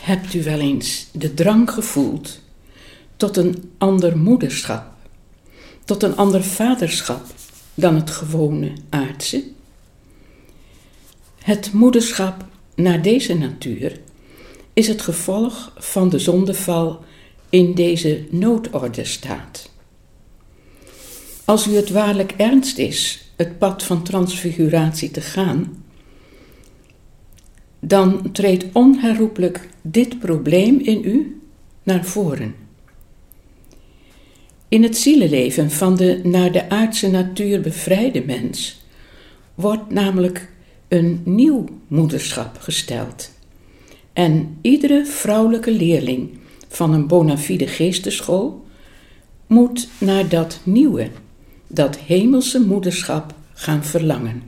Hebt u wel eens de drang gevoeld tot een ander moederschap, tot een ander vaderschap dan het gewone aardse? Het moederschap naar deze natuur is het gevolg van de zondeval in deze noodorde staat. Als u het waarlijk ernst is het pad van transfiguratie te gaan, dan treedt onherroepelijk dit probleem in u naar voren. In het zieleleven van de naar de aardse natuur bevrijde mens wordt namelijk een nieuw moederschap gesteld. En iedere vrouwelijke leerling van een bona fide geesteschool moet naar dat nieuwe, dat hemelse moederschap gaan verlangen.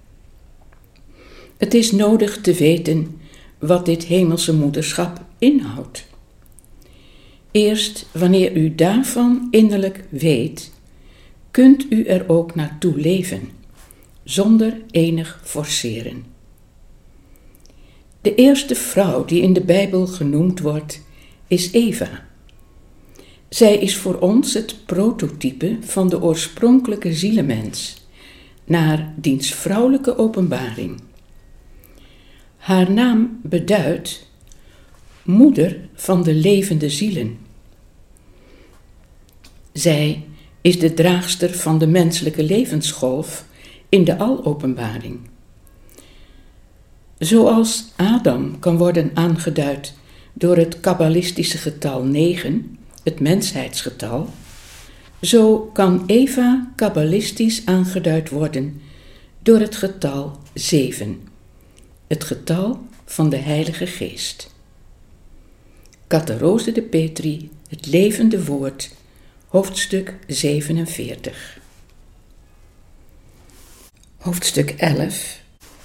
Het is nodig te weten wat dit hemelse moederschap inhoudt. Eerst wanneer u daarvan innerlijk weet, kunt u er ook naartoe leven, zonder enig forceren. De eerste vrouw die in de Bijbel genoemd wordt, is Eva. Zij is voor ons het prototype van de oorspronkelijke zielemens, naar diens vrouwelijke openbaring. Haar naam beduidt moeder van de levende zielen. Zij is de draagster van de menselijke levensgolf in de alopenbaring. Zoals Adam kan worden aangeduid door het kabbalistische getal 9, het mensheidsgetal, zo kan Eva kabbalistisch aangeduid worden door het getal 7, het getal van de Heilige Geest. Catharose de Petri, het levende woord, hoofdstuk 47. Hoofdstuk 11.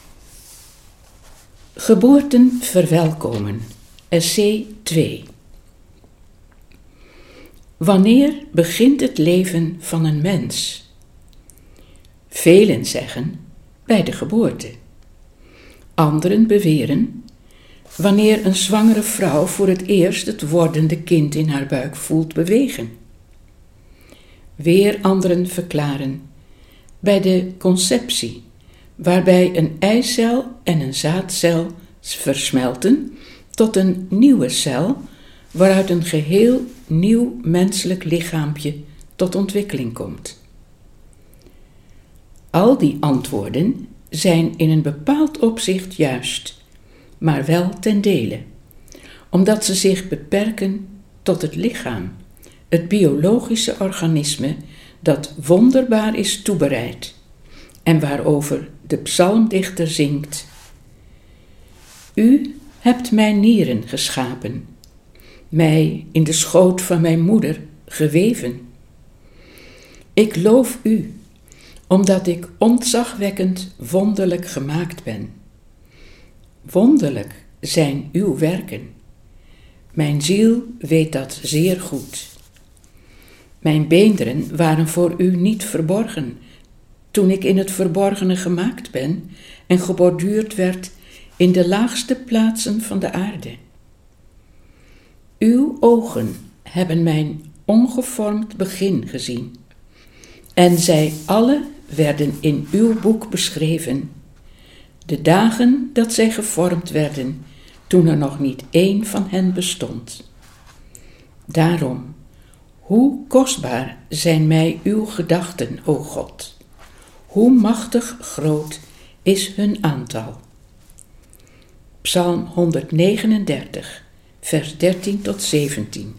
Geboorten verwelkomen, essay 2. Wanneer begint het leven van een mens? Velen zeggen bij de geboorte. Anderen beweren wanneer een zwangere vrouw voor het eerst het wordende kind in haar buik voelt bewegen. Weer anderen verklaren bij de conceptie, waarbij een eicel en een zaadcel versmelten tot een nieuwe cel, waaruit een geheel nieuw menselijk lichaampje tot ontwikkeling komt. Al die antwoorden zijn in een bepaald opzicht juist, maar wel ten dele, omdat ze zich beperken tot het lichaam, het biologische organisme dat wonderbaar is toebereid en waarover de psalmdichter zingt: U hebt mijn nieren geschapen, mij in de schoot van mijn moeder geweven. Ik loof u, omdat ik ontzagwekkend wonderlijk gemaakt ben. Wonderlijk zijn uw werken. Mijn ziel weet dat zeer goed. Mijn beenderen waren voor u niet verborgen, toen ik in het verborgene gemaakt ben en geborduurd werd in de laagste plaatsen van de aarde. Uw ogen hebben mijn ongevormd begin gezien, en zij alle werden in uw boek beschreven, de dagen dat zij gevormd werden, toen er nog niet één van hen bestond. Daarom, hoe kostbaar zijn mij uw gedachten, o God, hoe machtig groot is hun aantal. Psalm 139, vers 13 tot 17.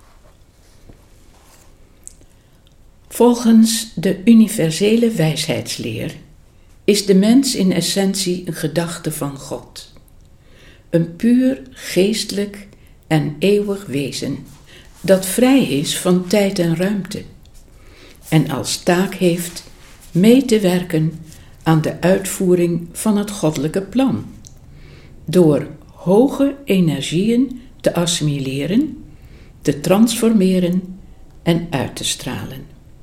Volgens de universele wijsheidsleer is de mens in essentie een gedachte van God, een puur geestelijk en eeuwig wezen dat vrij is van tijd en ruimte en als taak heeft mee te werken aan de uitvoering van het goddelijke plan, door hoge energieën te assimileren, te transformeren en uit te stralen.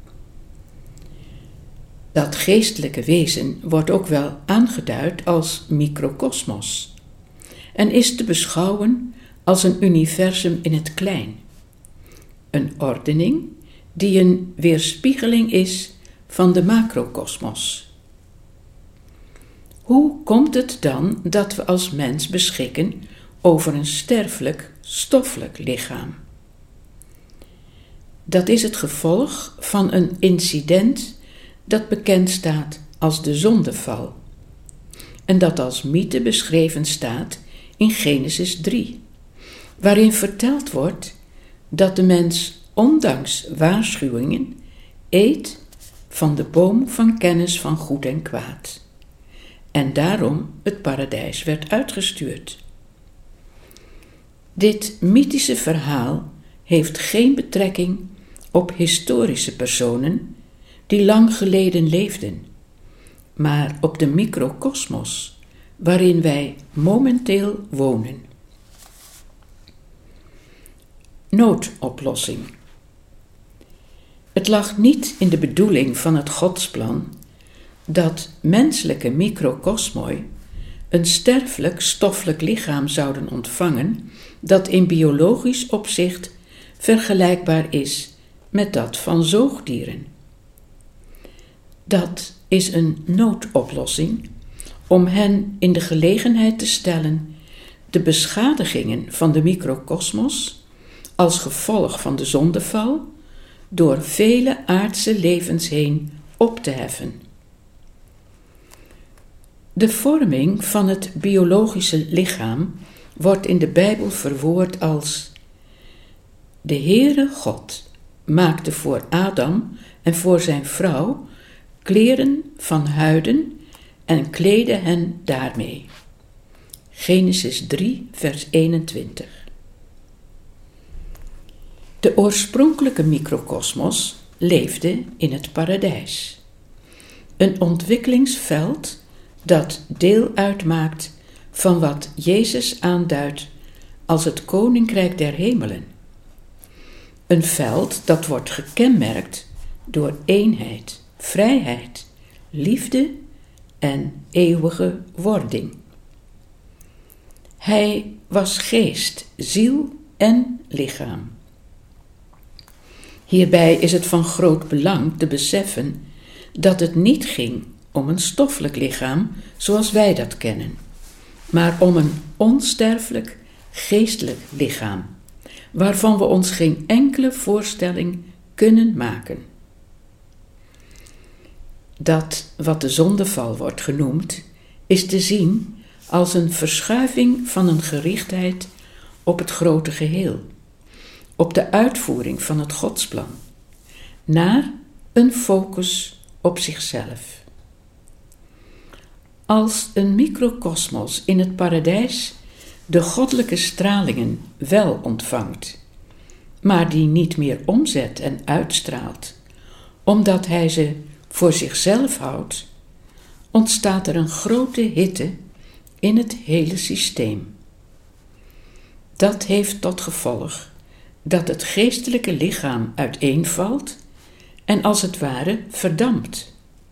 Dat geestelijke wezen wordt ook wel aangeduid als microkosmos en is te beschouwen als een universum in het klein. Een ordening die een weerspiegeling is van de macrokosmos. Hoe komt het dan dat we als mens beschikken over een sterfelijk, stoffelijk lichaam? Dat is het gevolg van een incident dat bekend staat als de zondeval en dat als mythe beschreven staat in Genesis 3, waarin verteld wordt dat de mens ondanks waarschuwingen eet van de boom van kennis van goed en kwaad en daarom het paradijs werd uitgestuurd. Dit mythische verhaal heeft geen betrekking op historische personen die lang geleden leefden, maar op de microkosmos waarin wij momenteel wonen. Noodoplossing. Het lag niet in de bedoeling van het godsplan dat menselijke microkosmoi een sterfelijk stoffelijk lichaam zouden ontvangen dat in biologisch opzicht vergelijkbaar is met dat van zoogdieren. Dat is een noodoplossing om hen in de gelegenheid te stellen de beschadigingen van de microkosmos als gevolg van de zondeval door vele aardse levens heen op te heffen. De vorming van het biologische lichaam wordt in de Bijbel verwoord als: de Heere God maakte voor Adam en voor zijn vrouw kleren van huiden en kleedde hen daarmee. Genesis 3, vers 21. De oorspronkelijke microkosmos leefde in het paradijs. Een ontwikkelingsveld dat deel uitmaakt van wat Jezus aanduidt als het koninkrijk der hemelen. Een veld dat wordt gekenmerkt door eenheid, vrijheid, liefde en eeuwige wording. Hij was geest, ziel en lichaam. Hierbij is het van groot belang te beseffen dat het niet ging om een stoffelijk lichaam zoals wij dat kennen, maar om een onsterfelijk geestelijk lichaam, waarvan we ons geen enkele voorstelling kunnen maken. Dat wat de zondeval wordt genoemd, is te zien als een verschuiving van een gerichtheid op het grote geheel, op de uitvoering van het godsplan, naar een focus op zichzelf. Als een microkosmos in het paradijs de goddelijke stralingen wel ontvangt, maar die niet meer omzet en uitstraalt, omdat hij ze voor zichzelf houdt, ontstaat er een grote hitte in het hele systeem. Dat heeft tot gevolg dat het geestelijke lichaam uiteenvalt en als het ware verdampt.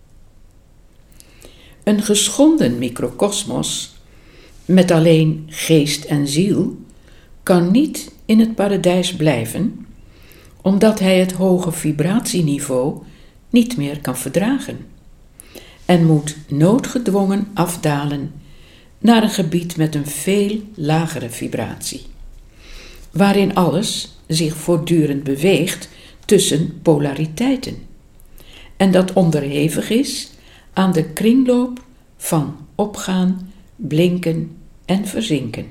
Een geschonden microkosmos, met alleen geest en ziel, kan niet in het paradijs blijven, omdat hij het hoge vibratieniveau niet meer kan verdragen en moet noodgedwongen afdalen naar een gebied met een veel lagere vibratie, waarin alles zich voortdurend beweegt tussen polariteiten en dat onderhevig is aan de kringloop van opgaan, blinken en verzinken.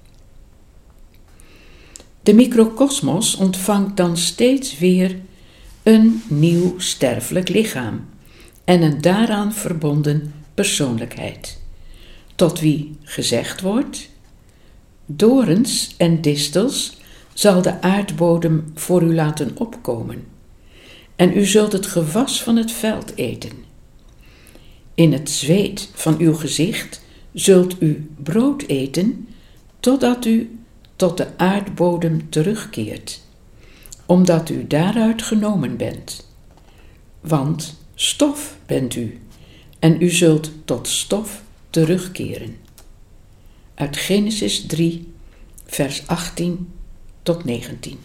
De microkosmos ontvangt dan steeds weer een nieuw sterfelijk lichaam en een daaraan verbonden persoonlijkheid, tot wie gezegd wordt: dorens en distels zal de aardbodem voor u laten opkomen, en u zult het gewas van het veld eten. In het zweet van uw gezicht zult u brood eten, totdat u tot de aardbodem terugkeert, omdat u daaruit genomen bent. Want stof bent u, en u zult tot stof terugkeren. Uit Genesis 3, vers 18 tot 19.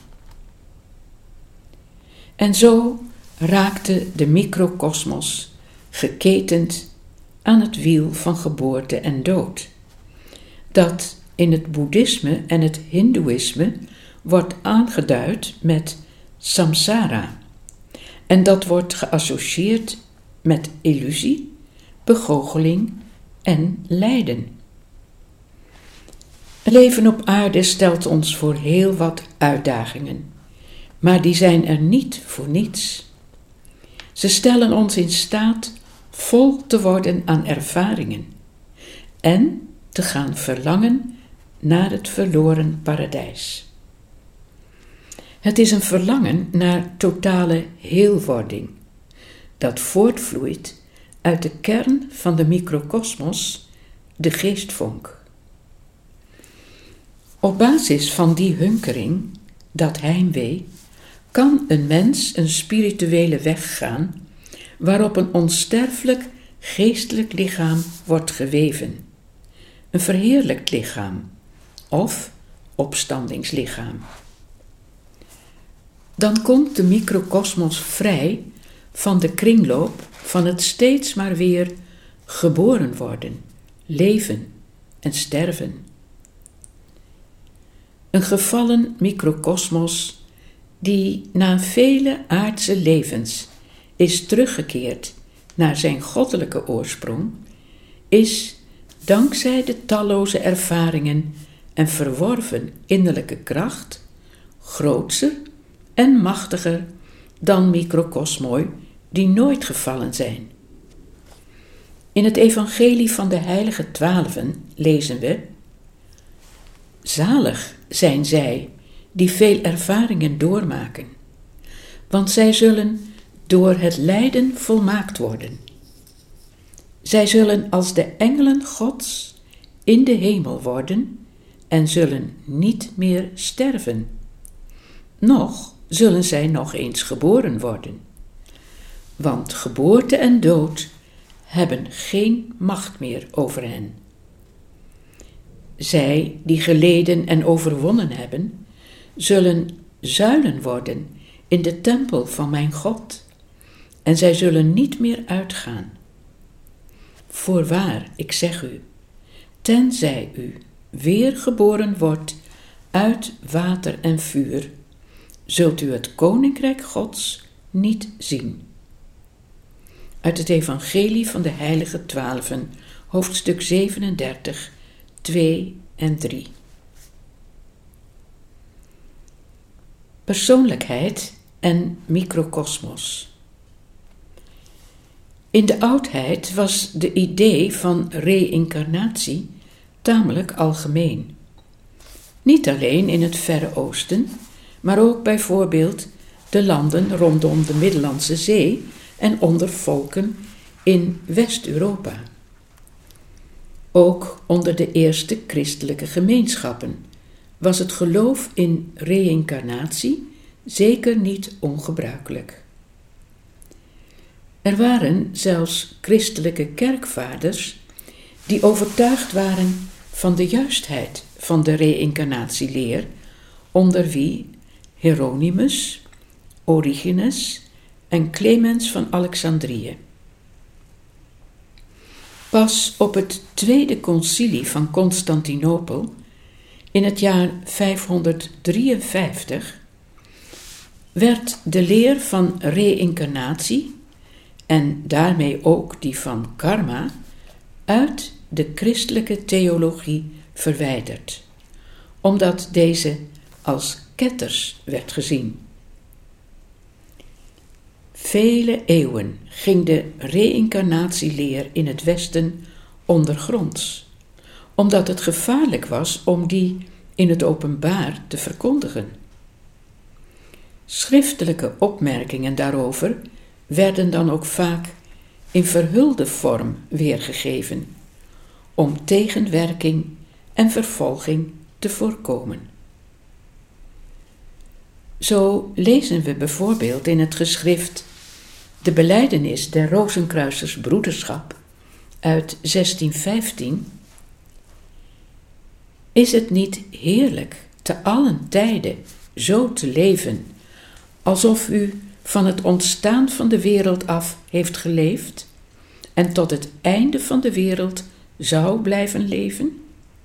En zo raakte de microkosmos geketend aan het wiel van geboorte en dood, dat in het boeddhisme en het hindoeïsme wordt aangeduid met samsara, en dat wordt geassocieerd met illusie, begoocheling en lijden. Het leven op aarde stelt ons voor heel wat uitdagingen, maar die zijn er niet voor niets. Ze stellen ons in staat vol te worden aan ervaringen en te gaan verlangen naar het verloren paradijs. Het is een verlangen naar totale heelwording, dat voortvloeit uit de kern van de microkosmos, de geestvonk. Op basis van die hunkering, dat heimwee, kan een mens een spirituele weg gaan, waarop een onsterfelijk geestelijk lichaam wordt geweven, een verheerlijkt lichaam of opstandingslichaam. Dan komt de microkosmos vrij van de kringloop van het steeds maar weer geboren worden, leven en sterven. Een gevallen microkosmos die na vele aardse levens is teruggekeerd naar zijn goddelijke oorsprong, is dankzij de talloze ervaringen en verworven innerlijke kracht grootser en machtiger dan microkosmoi die nooit gevallen zijn. In het evangelie van de heilige 12 lezen we: zalig zijn zij die veel ervaringen doormaken, want zij zullen door het lijden volmaakt worden. Zij zullen als de engelen Gods in de hemel worden en zullen niet meer sterven. Nog zullen zij nog eens geboren worden, want geboorte en dood hebben geen macht meer over hen. Zij die geleden en overwonnen hebben, zullen zuilen worden in de tempel van mijn God, en zij zullen niet meer uitgaan. Voorwaar, ik zeg u, tenzij u weer geboren wordt uit water en vuur, zult u het koninkrijk Gods niet zien. Uit het evangelie van de heilige 12, hoofdstuk 37, 2 en 3. Persoonlijkheid en microkosmos. In de oudheid was de idee van reïncarnatie tamelijk algemeen. Niet alleen in het Verre Oosten, maar ook bijvoorbeeld de landen rondom de Middellandse Zee en onder volken in West-Europa. Ook onder de eerste christelijke gemeenschappen was het geloof in reïncarnatie zeker niet ongebruikelijk. Er waren zelfs christelijke kerkvaders die overtuigd waren van de juistheid van de reïncarnatieleer, onder wie Hieronymus, Origenes en Clemens van Alexandrië. Pas op het tweede concilie van Constantinopel in het jaar 553 werd de leer van reïncarnatie en daarmee ook die van karma uit de christelijke theologie verwijderd, omdat deze als ketters werd gezien. Vele eeuwen ging de reïncarnatieleer in het Westen ondergronds, omdat het gevaarlijk was om die in het openbaar te verkondigen. Schriftelijke opmerkingen daarover werden dan ook vaak in verhulde vorm weergegeven, om tegenwerking en vervolging te voorkomen. Zo lezen we bijvoorbeeld in het geschrift De Belijdenis der Rozenkruisersbroederschap uit 1615: Is het niet heerlijk te allen tijden zo te leven, alsof u van het ontstaan van de wereld af heeft geleefd en tot het einde van de wereld zou blijven leven?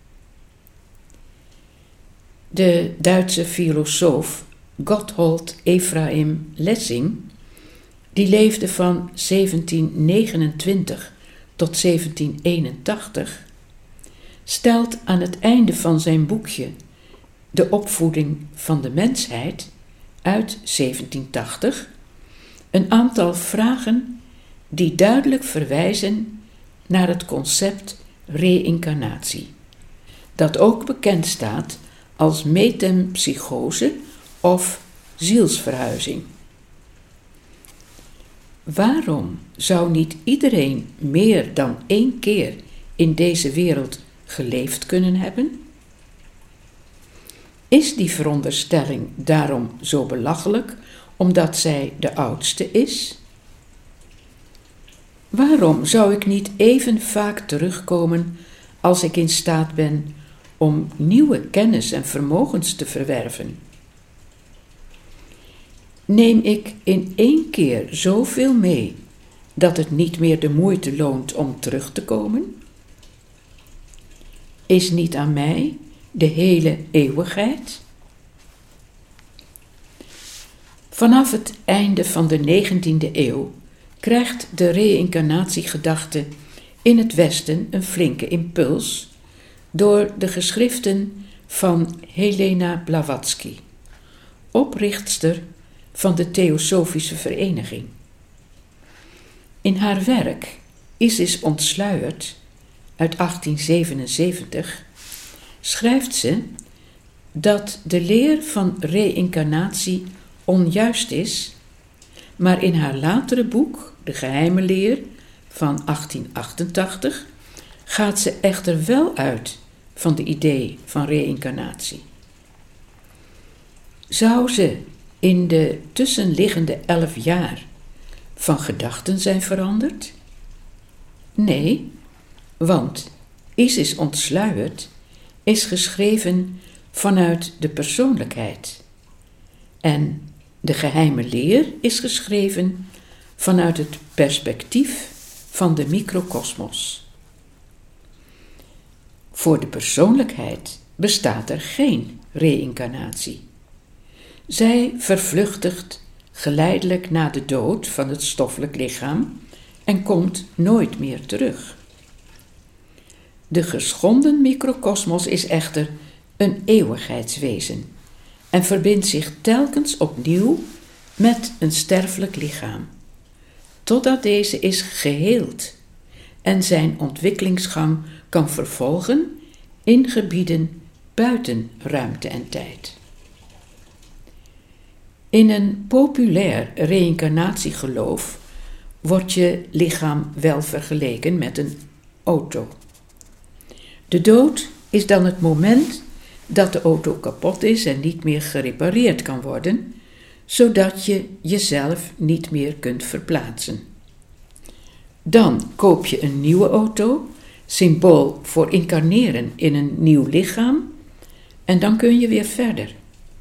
De Duitse filosoof Gotthold Ephraim Lessing, die leefde van 1729 tot 1781, stelt aan het einde van zijn boekje De opvoeding van de mensheid uit 1780 een aantal vragen die duidelijk verwijzen naar het concept reïncarnatie, dat ook bekend staat als metempsychose of zielsverhuizing. Waarom zou niet iedereen meer dan 1 keer in deze wereld geleefd kunnen hebben? Is die veronderstelling daarom zo belachelijk omdat zij de oudste is? Waarom zou ik niet even vaak terugkomen als ik in staat ben om nieuwe kennis en vermogens te verwerven? Neem ik in 1 keer zoveel mee dat het niet meer de moeite loont om terug te komen? Is niet aan mij de hele eeuwigheid? Vanaf het einde van de 19e eeuw krijgt de reïncarnatiegedachte in het Westen een flinke impuls door de geschriften van Helena Blavatsky, oprichtster van de Theosofische Vereniging. In haar werk Isis ontsluierd uit 1877 schrijft ze dat de leer van reïncarnatie onjuist is, maar in haar latere boek, De Geheime Leer van 1888, gaat ze echter wel uit van de idee van reïncarnatie. Zou ze in de tussenliggende 11 jaar van gedachten zijn veranderd? Nee, want Isis ontsluierd is geschreven vanuit de persoonlijkheid en De Geheime Leer is geschreven vanuit het perspectief van de microkosmos. Voor de persoonlijkheid bestaat er geen reïncarnatie. Zij vervluchtigt geleidelijk na de dood van het stoffelijk lichaam en komt nooit meer terug. De geschonden microkosmos is echter een eeuwigheidswezen en verbindt zich telkens opnieuw met een sterfelijk lichaam, totdat deze is geheeld en zijn ontwikkelingsgang kan vervolgen in gebieden buiten ruimte en tijd. In een populair reïncarnatiegeloof wordt je lichaam wel vergeleken met een auto. De dood is dan het moment dat de auto kapot is en niet meer gerepareerd kan worden, zodat je jezelf niet meer kunt verplaatsen. Dan koop je een nieuwe auto, symbool voor incarneren in een nieuw lichaam, en dan kun je weer verder.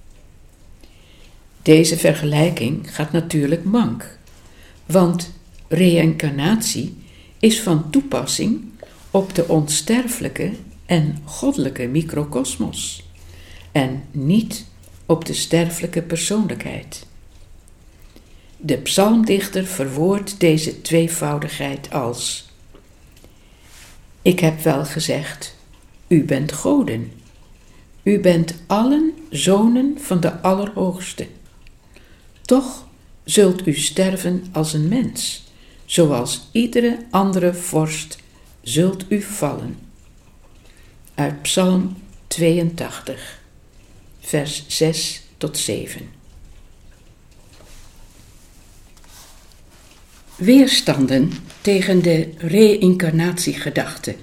Deze vergelijking gaat natuurlijk mank, want reïncarnatie is van toepassing op de onsterfelijke en goddelijke microkosmos en niet op de sterfelijke persoonlijkheid. De psalmdichter verwoordt deze tweevoudigheid als: Ik heb wel gezegd, u bent goden, u bent allen zonen van de Allerhoogste. Toch zult u sterven als een mens, zoals iedere andere vorst zult u vallen. Uit Psalm 82, vers 6 tot 7. Weerstanden tegen de reïncarnatiegedachte.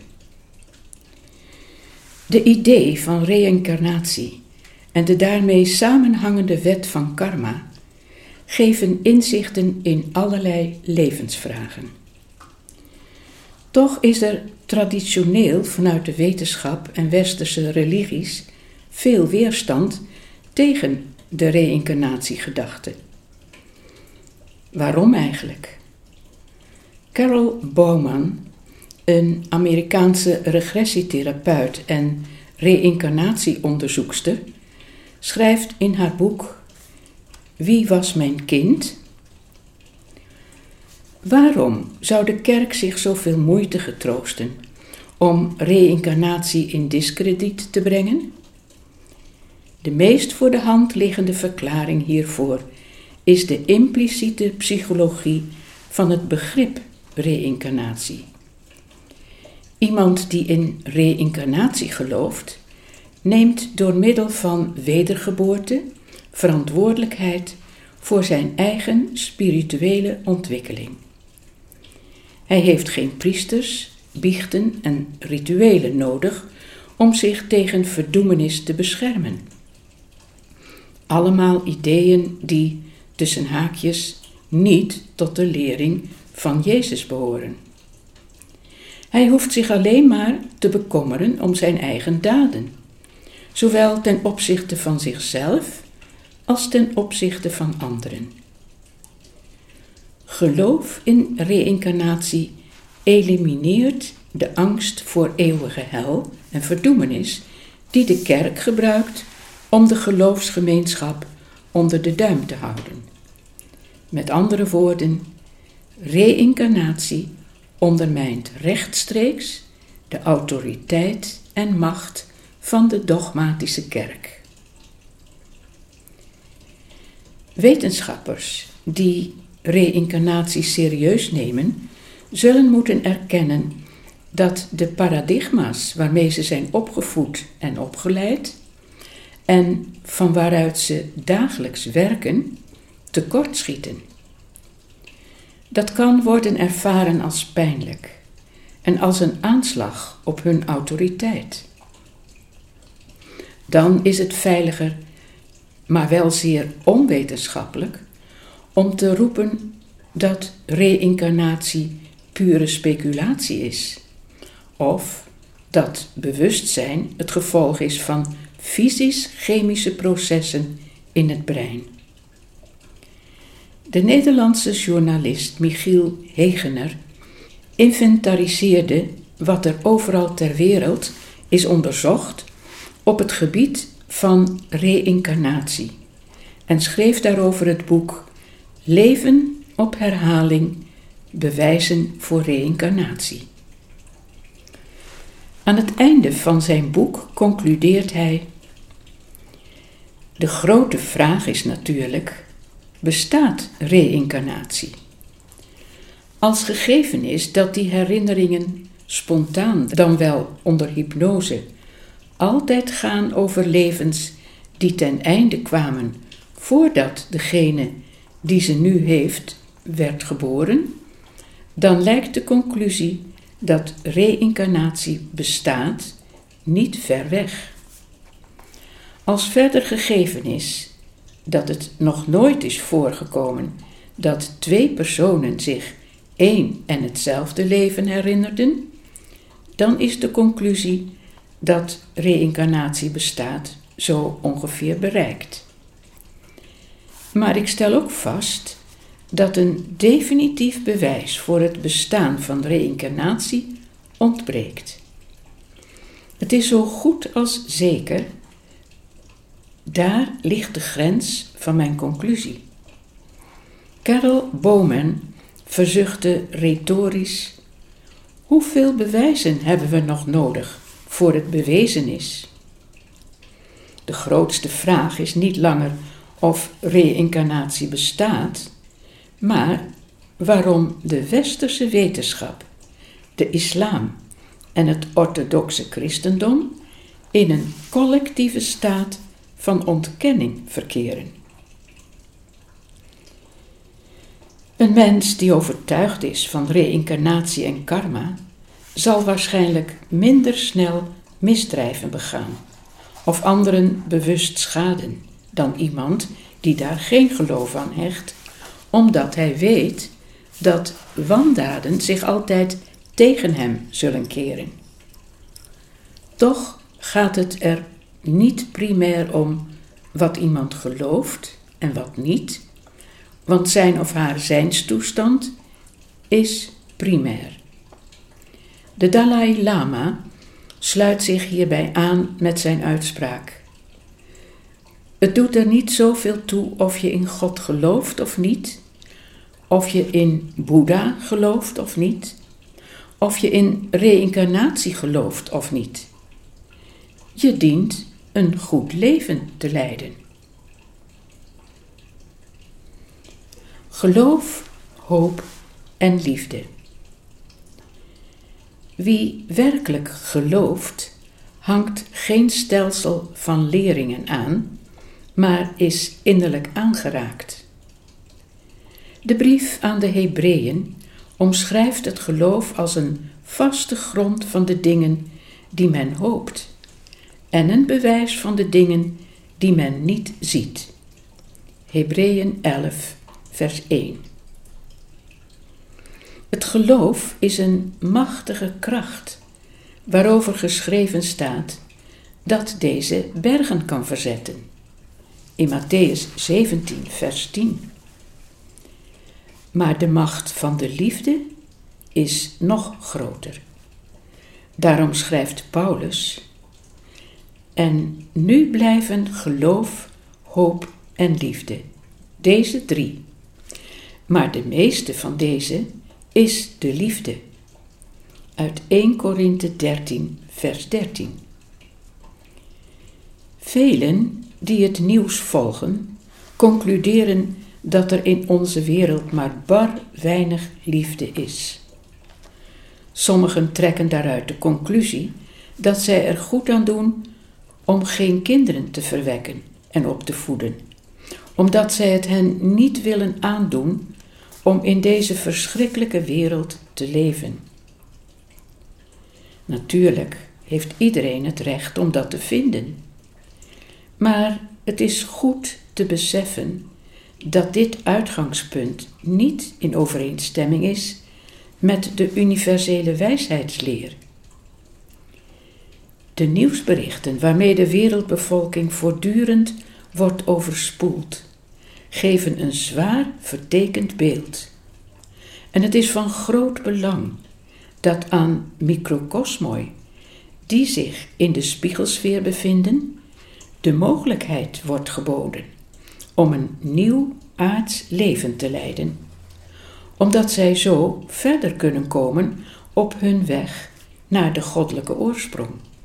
De idee van reïncarnatie en de daarmee samenhangende wet van karma geven inzichten in allerlei levensvragen. Toch is er traditioneel vanuit de wetenschap en westerse religies veel weerstand tegen de reïncarnatiegedachte. Waarom eigenlijk? Carol Bowman, een Amerikaanse regressietherapeut en reïncarnatieonderzoekster, schrijft in haar boek Wie was mijn kind? Waarom zou de kerk zich zoveel moeite getroosten om reïncarnatie in diskrediet te brengen? De meest voor de hand liggende verklaring hiervoor is de impliciete psychologie van het begrip reïncarnatie. Iemand die in reïncarnatie gelooft, neemt door middel van wedergeboorte verantwoordelijkheid voor zijn eigen spirituele ontwikkeling. Hij heeft geen priesters, biechten en rituelen nodig om zich tegen verdoemenis te beschermen. Allemaal ideeën die, tussen haakjes, niet tot de lering van Jezus behoren. Hij hoeft zich alleen maar te bekommeren om zijn eigen daden, zowel ten opzichte van zichzelf als ten opzichte van anderen. Geloof in reïncarnatie elimineert de angst voor eeuwige hel en verdoemenis die de kerk gebruikt om de geloofsgemeenschap onder de duim te houden. Met andere woorden, reïncarnatie ondermijnt rechtstreeks de autoriteit en macht van de dogmatische kerk. Wetenschappers die reïncarnatie serieus nemen, zullen moeten erkennen dat de paradigma's waarmee ze zijn opgevoed en opgeleid en van waaruit ze dagelijks werken, tekortschieten. Dat kan worden ervaren als pijnlijk en als een aanslag op hun autoriteit. Dan is het veiliger, maar wel zeer onwetenschappelijk, om te roepen dat reïncarnatie pure speculatie is, of dat bewustzijn het gevolg is van fysisch-chemische processen in het brein. De Nederlandse journalist Michiel Hegener inventariseerde wat er overal ter wereld is onderzocht op het gebied van reïncarnatie en schreef daarover het boek Leven op herhaling, bewijzen voor reïncarnatie. Aan het einde van zijn boek concludeert hij: de grote vraag is natuurlijk, bestaat reïncarnatie? Als gegeven is dat die herinneringen spontaan, dan wel onder hypnose, altijd gaan over levens die ten einde kwamen voordat degene die ze nu heeft werd geboren, dan lijkt de conclusie dat reïncarnatie bestaat niet ver weg. Als verder gegeven is dat het nog nooit is voorgekomen dat twee personen zich één en hetzelfde leven herinnerden, dan is de conclusie dat reïncarnatie bestaat zo ongeveer bereikt. Maar ik stel ook vast dat een definitief bewijs voor het bestaan van reïncarnatie ontbreekt. Het is zo goed als zeker. Daar ligt de grens van mijn conclusie. Carol Bowman verzuchtte retorisch: hoeveel bewijzen hebben we nog nodig voor het bewezen is? De grootste vraag is niet langer of reïncarnatie bestaat, maar waarom de westerse wetenschap, de islam en het orthodoxe christendom in een collectieve staat van ontkenning verkeren. Een mens die overtuigd is van reïncarnatie en karma, zal waarschijnlijk minder snel misdrijven begaan of anderen bewust schaden dan iemand die daar geen geloof aan hecht, omdat hij weet dat wandaden zich altijd tegen hem zullen keren. Toch gaat het er niet primair om wat iemand gelooft en wat niet, want zijn of haar zijnstoestand is primair. De Dalai Lama sluit zich hierbij aan met zijn uitspraak. Het doet er niet zoveel toe of je in God gelooft of niet, of je in Boeddha gelooft of niet, of je in reïncarnatie gelooft of niet. Je dient een goed leven te leiden. Geloof, hoop en liefde. Wie werkelijk gelooft, hangt geen stelsel van leringen aan, maar is innerlijk aangeraakt. De brief aan de Hebreeën omschrijft het geloof als een vaste grond van de dingen die men hoopt en een bewijs van de dingen die men niet ziet. Hebreeën 11, vers 1. Het geloof is een machtige kracht, waarover geschreven staat dat deze bergen kan verzetten. In Mattheüs 17, vers 10. Maar de macht van de liefde is nog groter. Daarom schrijft Paulus: en nu blijven geloof, hoop en liefde, deze 3. Maar de meeste van deze is de liefde. Uit 1 Korinthe 13, vers 13. Velen die het nieuws volgen, concluderen dat er in onze wereld maar bar weinig liefde is. Sommigen trekken daaruit de conclusie dat zij er goed aan doen om geen kinderen te verwekken en op te voeden, omdat zij het hen niet willen aandoen om in deze verschrikkelijke wereld te leven. Natuurlijk heeft iedereen het recht om dat te vinden, maar het is goed te beseffen dat dit uitgangspunt niet in overeenstemming is met de universele wijsheidsleer. De nieuwsberichten waarmee de wereldbevolking voortdurend wordt overspoeld, geven een zwaar vertekend beeld. En het is van groot belang dat aan microcosmoi, die zich in de spiegelsfeer bevinden, de mogelijkheid wordt geboden om een nieuw aards leven te leiden, omdat zij zo verder kunnen komen op hun weg naar de goddelijke oorsprong.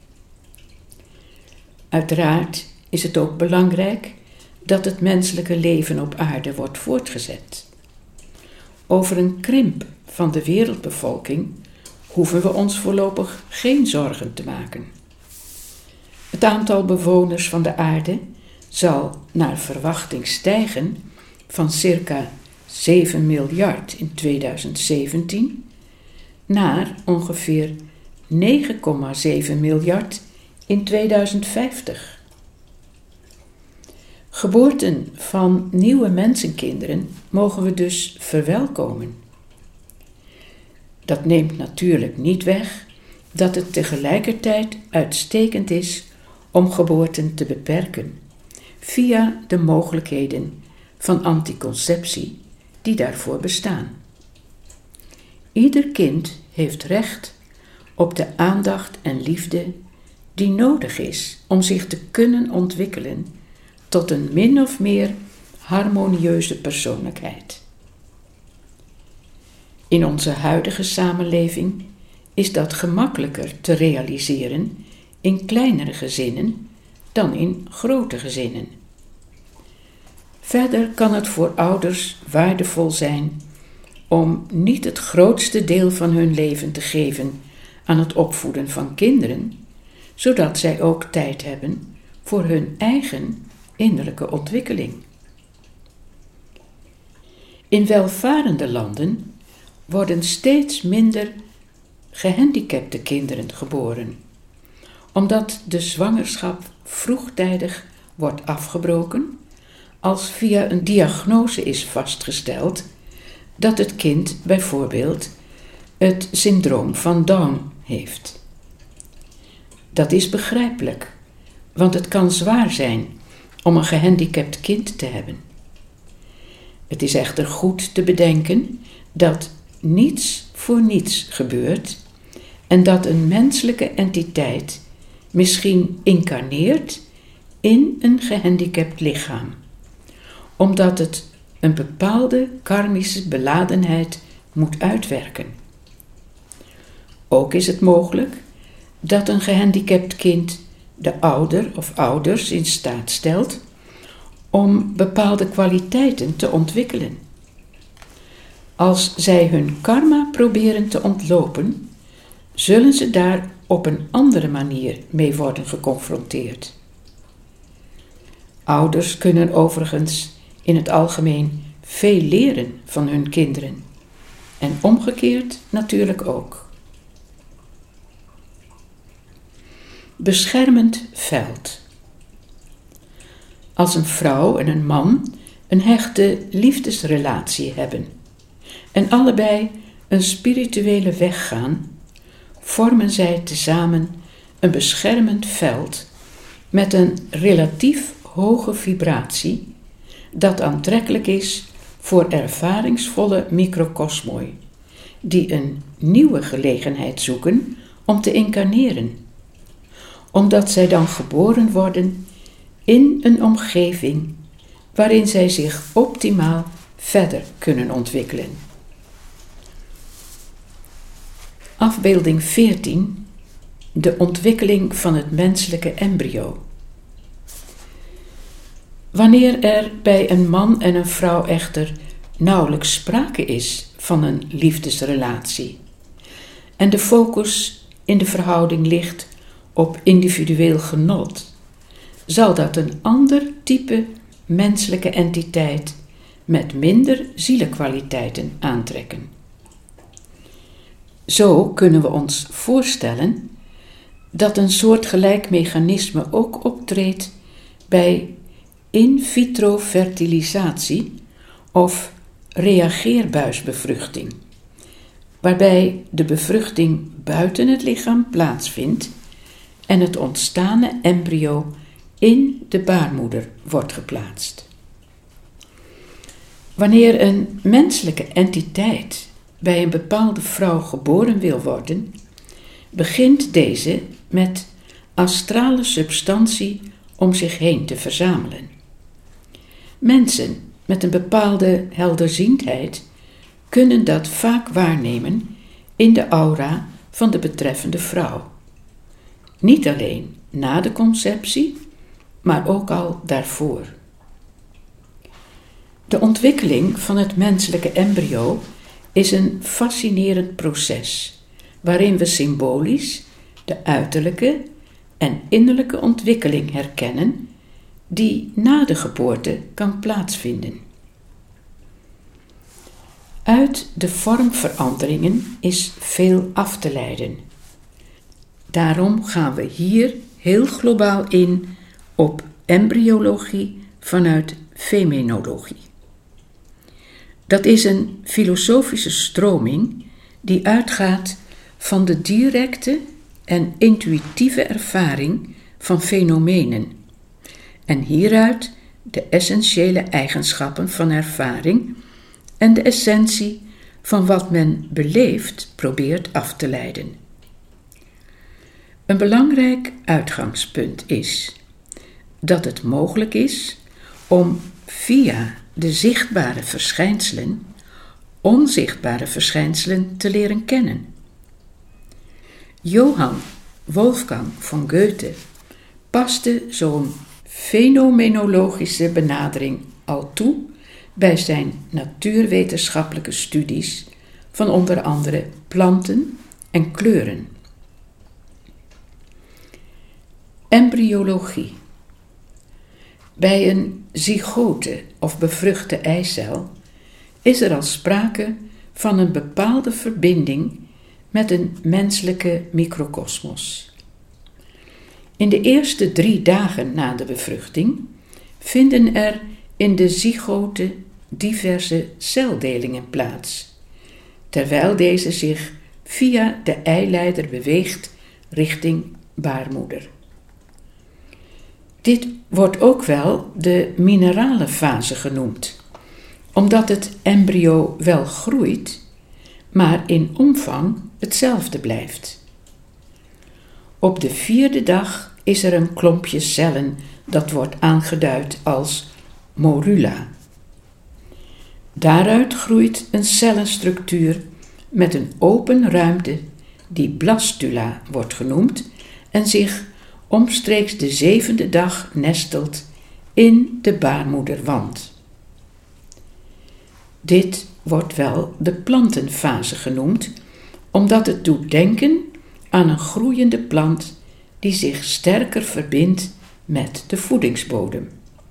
Uiteraard is het ook belangrijk dat het menselijke leven op aarde wordt voortgezet. Over een krimp van de wereldbevolking hoeven we ons voorlopig geen zorgen te maken. Het aantal bewoners van de aarde zal naar verwachting stijgen van circa 7 miljard in 2017 naar ongeveer 9,7 miljard in 2050. Geboorten van nieuwe mensenkinderen mogen we dus verwelkomen. Dat neemt natuurlijk niet weg dat het tegelijkertijd uitstekend is om geboorten te beperken via de mogelijkheden van anticonceptie die daarvoor bestaan. Ieder kind heeft recht op de aandacht en liefde die nodig is om zich te kunnen ontwikkelen tot een min of meer harmonieuze persoonlijkheid. In onze huidige samenleving is dat gemakkelijker te realiseren in kleinere gezinnen dan in grote gezinnen. Verder kan het voor ouders waardevol zijn om niet het grootste deel van hun leven te geven aan het opvoeden van kinderen, zodat zij ook tijd hebben voor hun eigen innerlijke ontwikkeling. In welvarende landen worden steeds minder gehandicapte kinderen geboren, omdat de zwangerschap vroegtijdig wordt afgebroken als via een diagnose is vastgesteld dat het kind bijvoorbeeld het syndroom van Down heeft. Dat is begrijpelijk, want het kan zwaar zijn om een gehandicapt kind te hebben. Het is echter goed te bedenken dat niets voor niets gebeurt en dat een menselijke entiteit misschien incarneert in een gehandicapt lichaam, omdat het een bepaalde karmische beladenheid moet uitwerken. Ook is het mogelijk dat een gehandicapt kind de ouder of ouders in staat stelt om bepaalde kwaliteiten te ontwikkelen. Als zij hun karma proberen te ontlopen, zullen ze daar op een andere manier mee worden geconfronteerd. Ouders kunnen overigens in het algemeen veel leren van hun kinderen en omgekeerd natuurlijk ook. Beschermend veld. Als een vrouw en een man een hechte liefdesrelatie hebben en allebei een spirituele weg gaan, vormen zij tezamen een beschermend veld met een relatief hoge vibratie dat aantrekkelijk is voor ervaringsvolle microkosmoi die een nieuwe gelegenheid zoeken om te incarneren, omdat zij dan geboren worden in een omgeving waarin zij zich optimaal verder kunnen ontwikkelen. Afbeelding 14. De ontwikkeling van het menselijke embryo. Wanneer er bij een man en een vrouw echter nauwelijks sprake is van een liefdesrelatie en de focus in de verhouding ligt op individueel genot, zal dat een ander type menselijke entiteit met minder zielekwaliteiten aantrekken. Zo kunnen we ons voorstellen dat een soortgelijk mechanisme ook optreedt bij in vitro fertilisatie of reageerbuisbevruchting, waarbij de bevruchting buiten het lichaam plaatsvindt en het ontstane embryo in de baarmoeder wordt geplaatst. Wanneer een menselijke entiteit bij een bepaalde vrouw geboren wil worden, begint deze met astrale substantie om zich heen te verzamelen. Mensen met een bepaalde helderziendheid kunnen dat vaak waarnemen in de aura van de betreffende vrouw. Niet alleen na de conceptie, maar ook al daarvoor. De ontwikkeling van het menselijke embryo is een fascinerend proces, waarin we symbolisch de uiterlijke en innerlijke ontwikkeling herkennen die na de geboorte kan plaatsvinden. Uit de vormveranderingen is veel af te leiden. Daarom gaan we hier heel globaal in op embryologie vanuit feminologie. Dat is een filosofische stroming die uitgaat van de directe en intuïtieve ervaring van fenomenen en hieruit de essentiële eigenschappen van ervaring en de essentie van wat men beleeft probeert af te leiden. Een belangrijk uitgangspunt is dat het mogelijk is om via de zichtbare verschijnselen onzichtbare verschijnselen te leren kennen. Johann Wolfgang von Goethe paste zo'n fenomenologische benadering al toe bij zijn natuurwetenschappelijke studies van onder andere planten en kleuren. Embryologie. Bij een zygote of bevruchte eicel is er al sprake van een bepaalde verbinding met een menselijke microkosmos. In de eerste 3 dagen na de bevruchting vinden er in de zygote diverse celdelingen plaats, terwijl deze zich via de eileider beweegt richting baarmoeder. Dit wordt ook wel de minerale fase genoemd, omdat het embryo wel groeit, maar in omvang hetzelfde blijft. Op de 4e dag is er een klompje cellen dat wordt aangeduid als morula. Daaruit groeit een cellenstructuur met een open ruimte die blastula wordt genoemd en zich omstreeks de 7e dag nestelt in de baarmoederwand. Dit wordt wel de plantenfase genoemd, omdat het doet denken aan een groeiende plant die zich sterker verbindt met de voedingsbodem.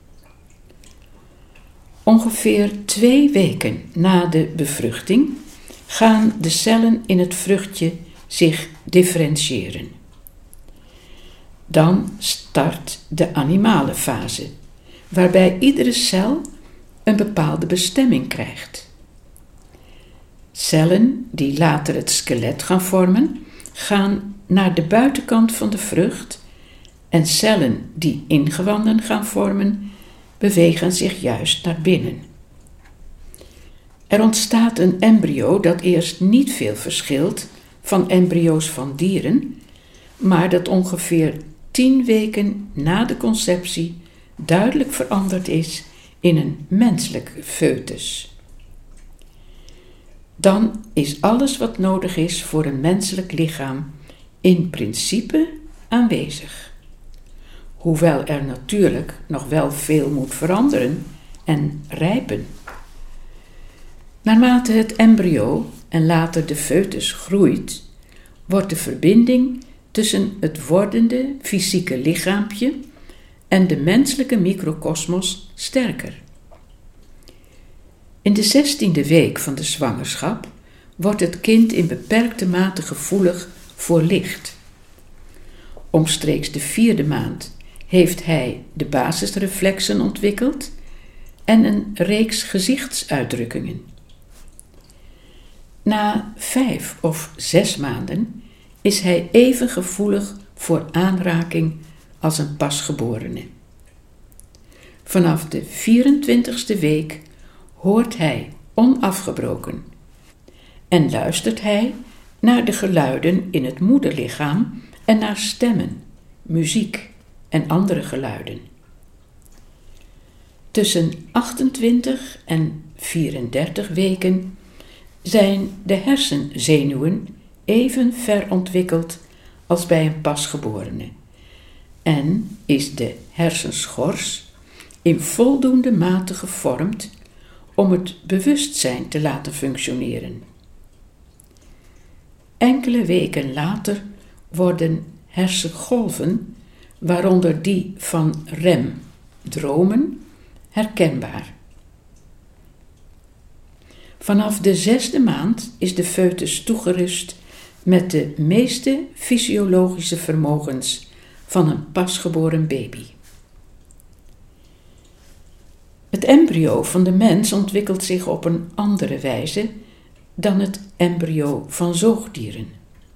Ongeveer 2 weken na de bevruchting gaan de cellen in het vruchtje zich differentiëren. Dan start de animale fase, waarbij iedere cel een bepaalde bestemming krijgt. Cellen die later het skelet gaan vormen, gaan naar de buitenkant van de vrucht en cellen die ingewanden gaan vormen, bewegen zich juist naar binnen. Er ontstaat een embryo dat eerst niet veel verschilt van embryo's van dieren, maar dat ongeveer 10 weken na de conceptie duidelijk veranderd is in een menselijk foetus. Dan is alles wat nodig is voor een menselijk lichaam in principe aanwezig. Hoewel er natuurlijk nog wel veel moet veranderen en rijpen. Naarmate het embryo en later de foetus groeit, wordt de verbinding tussen het wordende fysieke lichaampje en de menselijke microkosmos sterker. In de 16e week van de zwangerschap wordt het kind in beperkte mate gevoelig voor licht. Omstreeks de 4e maand heeft hij de basisreflexen ontwikkeld en een reeks gezichtsuitdrukkingen. Na 5 of 6 maanden is hij even gevoelig voor aanraking als een pasgeborene. Vanaf de 24e week hoort hij onafgebroken en luistert hij naar de geluiden in het moederlichaam en naar stemmen, muziek en andere geluiden. Tussen 28 en 34 weken zijn de hersenzenuwen even ver ontwikkeld als bij een pasgeborene en is de hersenschors in voldoende mate gevormd om het bewustzijn te laten functioneren. Enkele weken later worden hersengolven, waaronder die van REM, dromen, herkenbaar. Vanaf de 6e maand is de foetus toegerust met de meeste fysiologische vermogens van een pasgeboren baby. Het embryo van de mens ontwikkelt zich op een andere wijze dan het embryo van zoogdieren.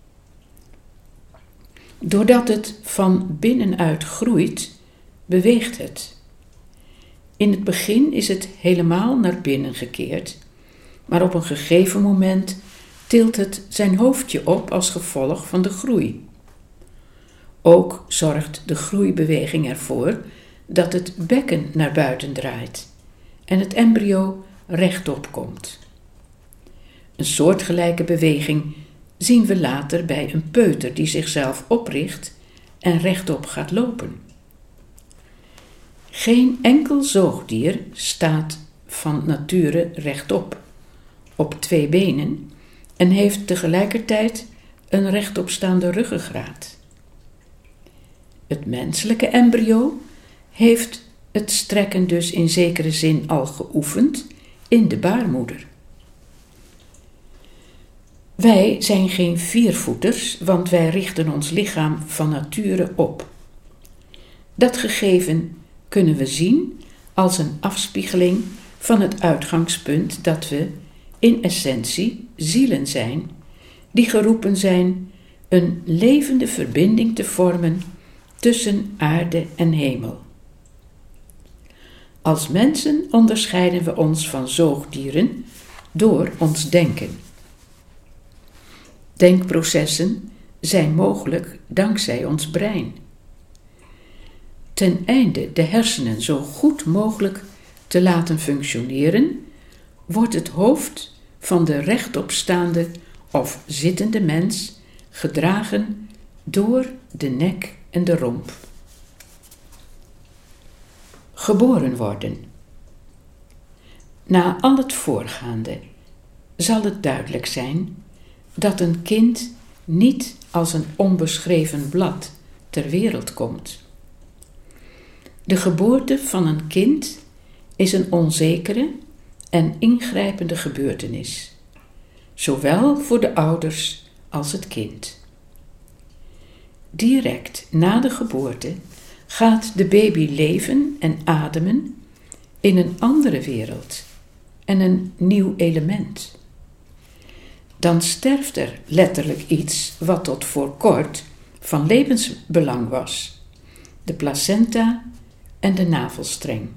Doordat het van binnenuit groeit, beweegt het. In het begin is het helemaal naar binnen gekeerd, maar op een gegeven moment tilt het zijn hoofdje op als gevolg van de groei. Ook zorgt de groeibeweging ervoor dat het bekken naar buiten draait en het embryo rechtop komt. Een soortgelijke beweging zien we later bij een peuter die zichzelf opricht en rechtop gaat lopen. Geen enkel zoogdier staat van nature rechtop, op 2 benen en heeft tegelijkertijd een rechtopstaande ruggengraat. Het menselijke embryo heeft het strekken dus in zekere zin al geoefend in de baarmoeder. Wij zijn geen viervoeters, want wij richten ons lichaam van nature op. Dat gegeven kunnen we zien als een afspiegeling van het uitgangspunt dat we in essentie zielen zijn die geroepen zijn een levende verbinding te vormen tussen aarde en hemel. Als mensen onderscheiden we ons van zoogdieren door ons denken. Denkprocessen zijn mogelijk dankzij ons brein. Ten einde de hersenen zo goed mogelijk te laten functioneren, wordt het hoofd van de rechtopstaande of zittende mens gedragen door de nek en de romp. Geboren worden. Na al het voorgaande zal het duidelijk zijn dat een kind niet als een onbeschreven blad ter wereld komt. De geboorte van een kind is een onzekere en ingrijpende gebeurtenis, zowel voor de ouders als het kind. Direct na de geboorte gaat de baby leven en ademen in een andere wereld en een nieuw element. Dan sterft er letterlijk iets wat tot voor kort van levensbelang was: de placenta en de navelstreng.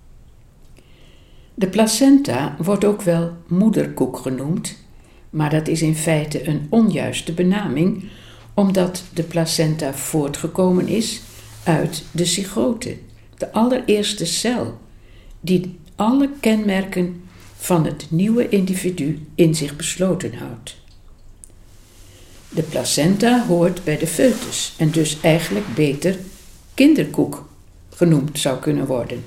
De placenta wordt ook wel moederkoek genoemd, maar dat is in feite een onjuiste benaming, omdat de placenta voortgekomen is uit de zygote, de allereerste cel, die alle kenmerken van het nieuwe individu in zich besloten houdt. De placenta hoort bij de foetus en dus eigenlijk beter kinderkoek genoemd zou kunnen worden.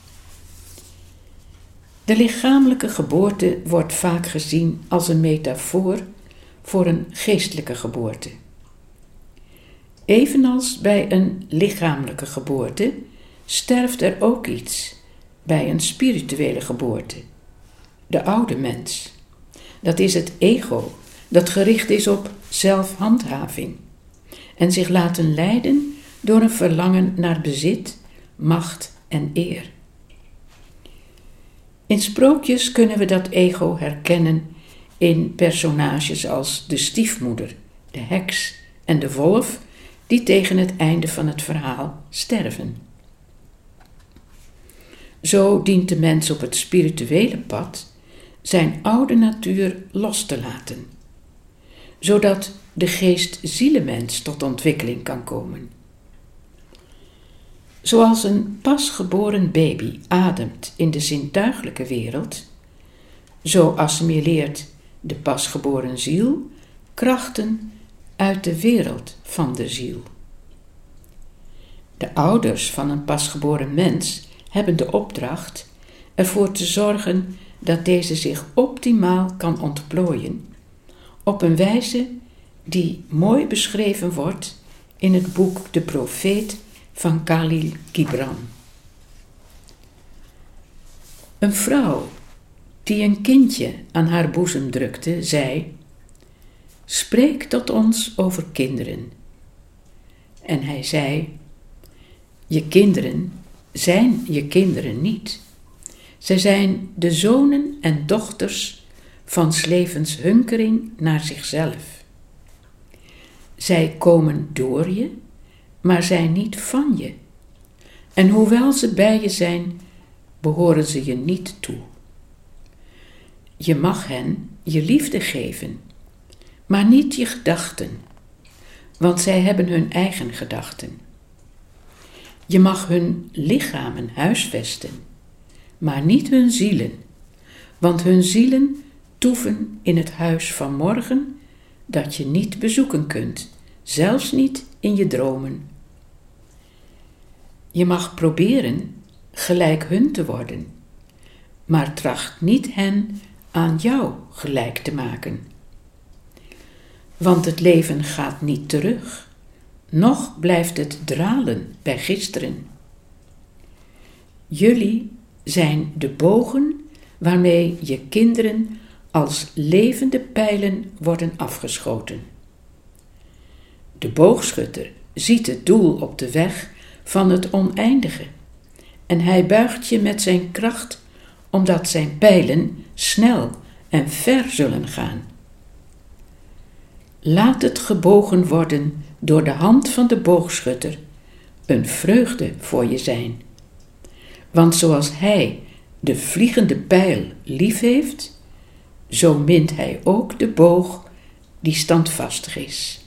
De lichamelijke geboorte wordt vaak gezien als een metafoor voor een geestelijke geboorte. Evenals bij een lichamelijke geboorte sterft er ook iets bij een spirituele geboorte. De oude mens. Dat is het ego, dat gericht is op zelfhandhaving en zich laten leiden door een verlangen naar bezit, macht en eer. In sprookjes kunnen we dat ego herkennen in personages als de stiefmoeder, de heks en de wolf, die tegen het einde van het verhaal sterven. Zo dient de mens op het spirituele pad zijn oude natuur los te laten, zodat de geest-zielemens tot ontwikkeling kan komen. Zoals een pasgeboren baby ademt in de zintuiglijke wereld, zo assimileert de pasgeboren ziel krachten uit de wereld van de ziel. De ouders van een pasgeboren mens hebben de opdracht ervoor te zorgen dat deze zich optimaal kan ontplooien, op een wijze die mooi beschreven wordt in het boek De Profeet van Khalil Gibran. Een vrouw die een kindje aan haar boezem drukte, zei: "Spreek tot ons over kinderen." En hij zei: "Je kinderen zijn je kinderen niet. Zij zijn de zonen en dochters van 's levens hunkering naar zichzelf. Zij komen door je, maar zijn niet van je. En hoewel ze bij je zijn, behoren ze je niet toe. Je mag hen je liefde geven, maar niet je gedachten, want zij hebben hun eigen gedachten. Je mag hun lichamen huisvesten, maar niet hun zielen, want hun zielen toeven in het huis van morgen dat je niet bezoeken kunt, zelfs niet in je dromen. Je mag proberen gelijk hun te worden, maar tracht niet hen aan jou gelijk te maken. Want het leven gaat niet terug, noch blijft het dralen bij gisteren. Jullie zijn de bogen waarmee je kinderen als levende pijlen worden afgeschoten. De boogschutter ziet het doel op de weg van het oneindige en hij buigt je met zijn kracht, omdat zijn pijlen snel en ver zullen gaan. Laat het gebogen worden door de hand van de boogschutter, een vreugde voor je zijn. Want zoals hij de vliegende pijl lief heeft, zo mint hij ook de boog die standvastig is.